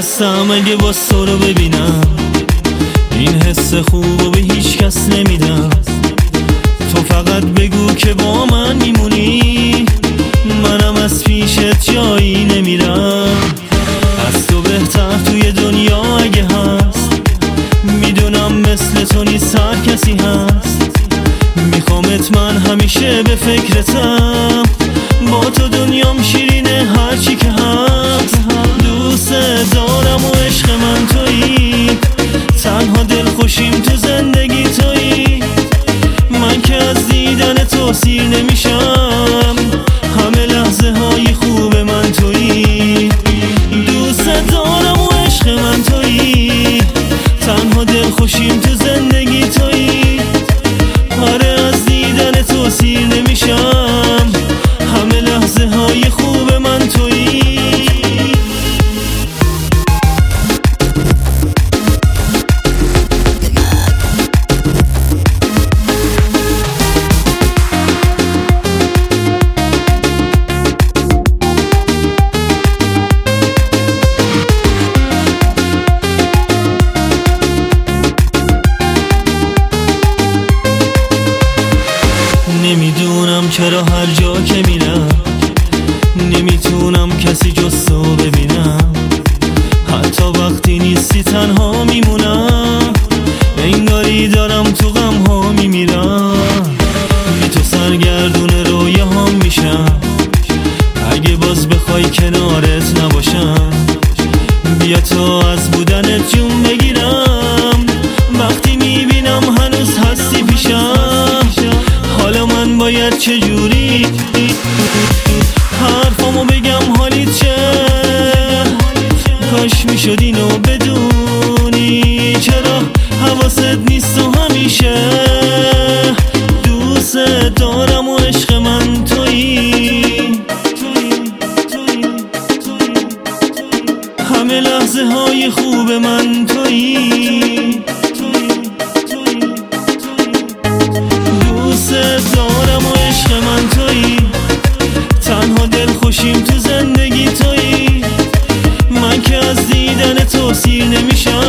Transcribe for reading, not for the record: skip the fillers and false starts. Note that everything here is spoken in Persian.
میترسم اگه باز تو رو ببینم، این حس خوبو به هیچ کس نمیدم. تو فقط بگو که با من میمونی، منم از پیشت جایی نمیرم. از تو بهتر توی دنیا اگه هست، میدونم مثل تو نیست هر کسی هست. میخوامت من همیشه به فکرتم، با تو دنیام شیرینه هرچی که هست. دوست دارم و عشق من تویی، تنها دل خوشیم تو زندگی تویی. من که از دیدن تو سیر نمیشم، همه لحظه های خوب من تویی. دوست دارم و عشق من تویی، تنها دل خوشیم تو زندگی تویی. آره از دیدن تو سیر نمیشم، همه لحظه های خوب من تویی. نمیدونم چرا هر جا که میرم، نمیتونم کسی جز تو ببینم. حتی وقتی نیستی تنها میمونم، انگاری دارم تو غم ها میمیرم. بی تو سرگردون رویه ها میشم، اگه باز بخوای کنارت نباشم. بیا تو از بودنت جون بگیرم، وقتی میبینم هنوز هستی پیشم. حالا من باید چجوری حرفامو بگم حالیت چه؟ کاش میشد اینو بدونی، چرا حواست نیست و همیشه. دوست دارم و عشق من تویی، همه لحظه های خوب من تویی. دوست دارم و عشق من تویی، تنها دل خوشیم تو زندگی تویی. من که از دیدن تو سیر نمیشم،